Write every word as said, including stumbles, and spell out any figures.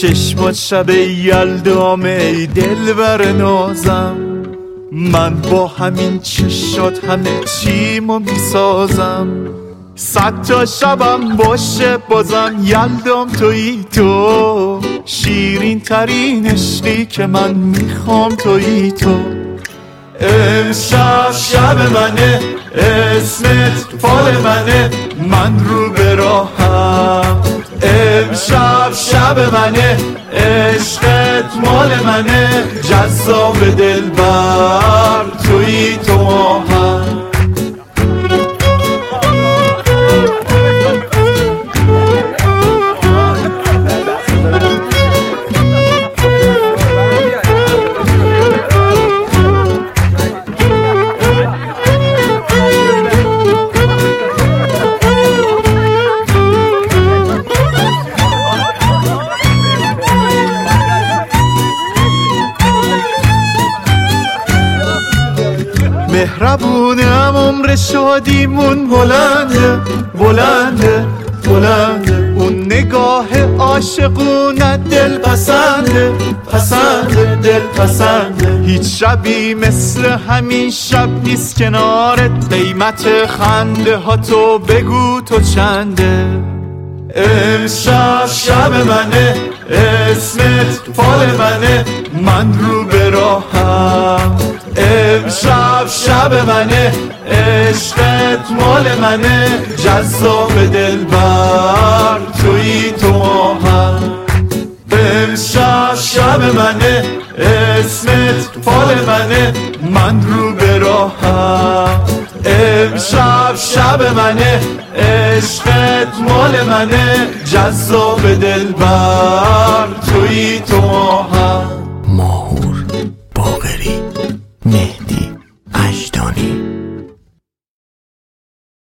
چشمات شب یلدام ای دلبر نازم، من با همین چشات همه چیمو میسازم. صد تا شبم باشه بازم یلدام تویی تو، شیرین ترین عشقی که من میخوام تویی تو. امشب شب منه، اسمت فال منه، من رو به راهم. امشب شب منه، عشقت مال منه، جذاب دلبر تویی تو ماهم. مهربونم عمر شادیمون بلنده بلنده بلنده، اون نگاه عاشقونه دل پسنده پسنده دل پسنده. هیچ شبی مثل همین شب نیست کنارت، قیمت خنده ها تو بگو تو چنده. امشب شب منه، اسمت فال منه، من رو به راهم. امشب شب منه، عشقت مال منه، جذاب دلبر تویی تو ماهم. امشب شب منه، اسمت فال منه، من رو به راهم. امشب شب منه، عشقت مال منه، جذاب دلبر تویی تو ماهم.